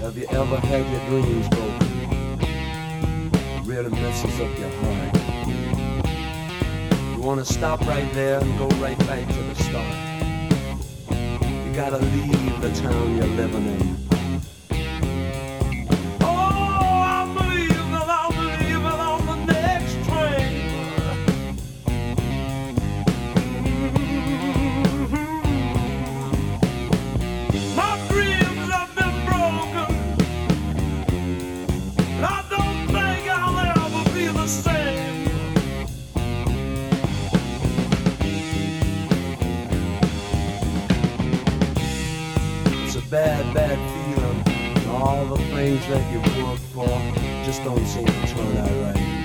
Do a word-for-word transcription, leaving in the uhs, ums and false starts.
Have you ever had your dreams broken? It really messes up your heart. You wanna stop right there and go right back to the start. You gotta leave the town you're living in. Bad, bad feeling, and all the things that you worked for just don't seem to turn out right.